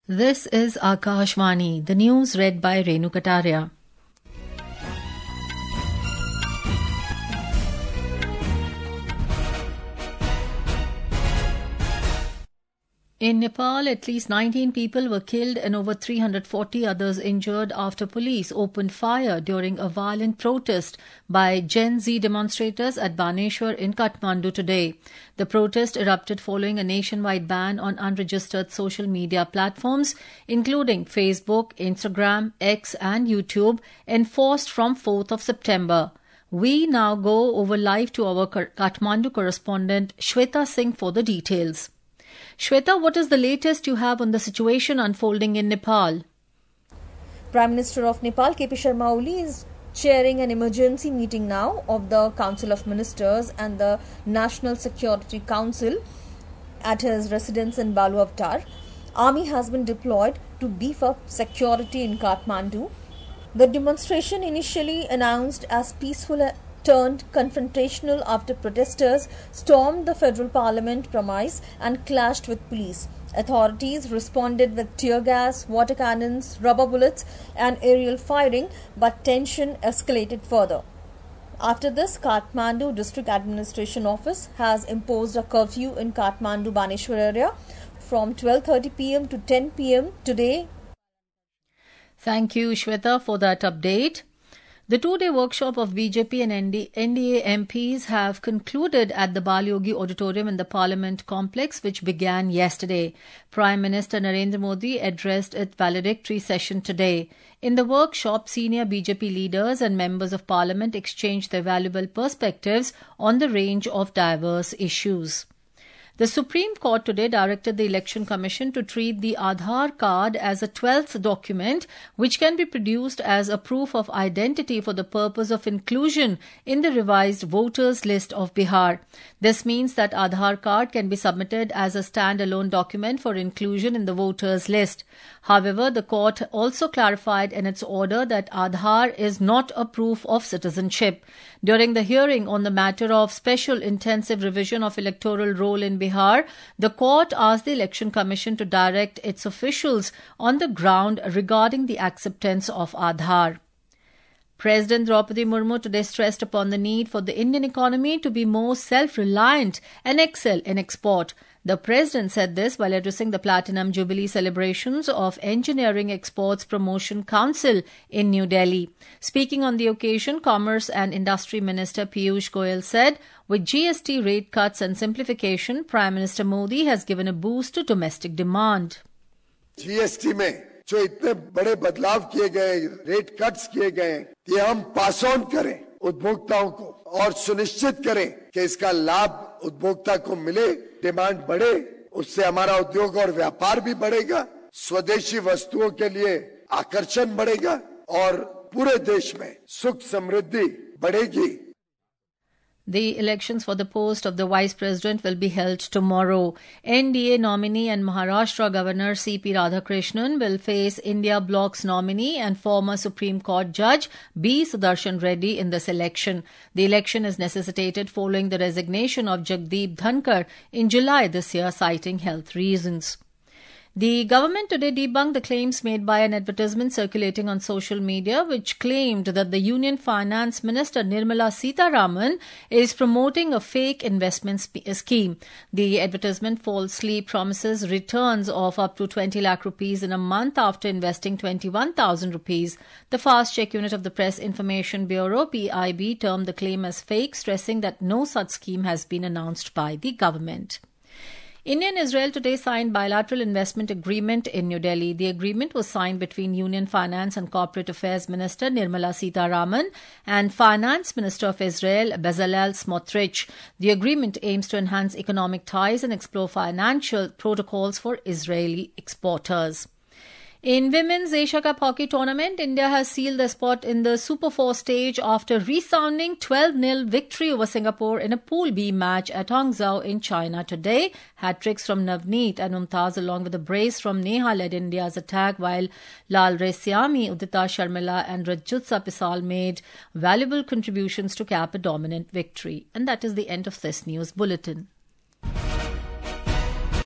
This is Akashvani, the news read by Renu Kataria. In Nepal, at least 19 people were killed and over 340 others injured after police opened fire during a violent protest by Gen Z demonstrators at Baneshwar in Kathmandu today. The protest erupted following a nationwide ban on unregistered social media platforms, including Facebook, Instagram, X and YouTube, enforced from 4th of September. We now go over live to our Kathmandu correspondent Shweta Singh for the details. Shweta, what is the latest you have on the situation unfolding in Nepal? Prime Minister of Nepal, KP Sharma Oli, is chairing an emergency meeting now of the Council of Ministers and the National Security Council at his residence in Balu Avatar. Army has been deployed to beef up security in Kathmandu. The demonstration, initially announced as peaceful, turned confrontational after protesters stormed the federal parliament premise and clashed with police. Authorities responded with tear gas, water cannons, rubber bullets and aerial firing, but tension escalated further. After this, Kathmandu District Administration Office has imposed a curfew in Kathmandu Baneshwar area from 12:30 p.m. to 10 p.m. today. Thank you, Shweta, for that update. The two-day workshop of BJP and NDA MPs have concluded at the Balyogi Auditorium in the Parliament complex, which began yesterday. Prime Minister Narendra Modi addressed its valedictory session today. In the workshop, senior BJP leaders and members of Parliament exchanged their valuable perspectives on the range of diverse issues. The Supreme Court today directed the Election Commission to treat the Aadhaar card as a 12th document which can be produced as a proof of identity for the purpose of inclusion in the revised voters list of Bihar. This means that Aadhaar card can be submitted as a standalone document for inclusion in the voters list. However, the court also clarified in its order that Aadhaar is not a proof of citizenship. During the hearing on the matter of special intensive revision of electoral roll in Bihar, the court asked the Election Commission to direct its officials on the ground regarding the acceptance of Aadhaar. President Draupadi Murmu today stressed upon the need for the Indian economy to be more self-reliant and excel in export. The President said this while addressing the Platinum Jubilee celebrations of Engineering Exports Promotion Council in New Delhi. Speaking on the occasion, Commerce and Industry Minister Piyush Goyal said, with GST rate cuts and simplification, Prime Minister Modi has given a boost to domestic demand. GST में जो इतने बड़े बदलाव किए गए, rate cuts किए गए, ये हम पास ऑन करें उपभोक्ताओं को और सुनिश्चित करें कि इसका लाभ उपभोक्ता को मिले, डिमांड बढ़े, उससे हमारा उद्योग और व्यापार भी बढ़ेगा, स्वदेशी वस्तुओं के लिए आकर्षण बढ़ेगा और पूरे देश में सुख समृद्धि बढ़ेगी. The elections for the post of the Vice President will be held tomorrow. NDA nominee and Maharashtra Governor C.P. Radhakrishnan will face India Bloc's nominee and former Supreme Court Judge B. Sudarshan Reddy in this election. The election is necessitated following the resignation of Jagdeep Dhankar in July this year, citing health reasons. The government today debunked the claims made by an advertisement circulating on social media which claimed that the Union Finance Minister Nirmala Sitharaman is promoting a fake investment scheme. The advertisement falsely promises returns of up to 20 lakh rupees in a month after investing 21,000 rupees. The Fast Check Unit of the Press Information Bureau, PIB, termed the claim as fake, stressing that no such scheme has been announced by the government. India and Israel today signed bilateral investment agreement in New Delhi. The agreement was signed between Union Finance and Corporate Affairs Minister Nirmala Sitharaman and Finance Minister of Israel Bezalel Smotrich. The agreement aims to enhance economic ties and explore financial protocols for Israeli exporters. In Women's Asia Cup Hockey Tournament, India has sealed their spot in the Super 4 stage after resounding 12-0 victory over Singapore in a Pool B match at Hangzhou in China today. Hat-tricks from Navneet and Mumtaz along with a brace from Neha led India's attack, while Lal Resiami, Udita Sharmila and Rajutsa Pisal made valuable contributions to cap a dominant victory. And that is the end of this news bulletin.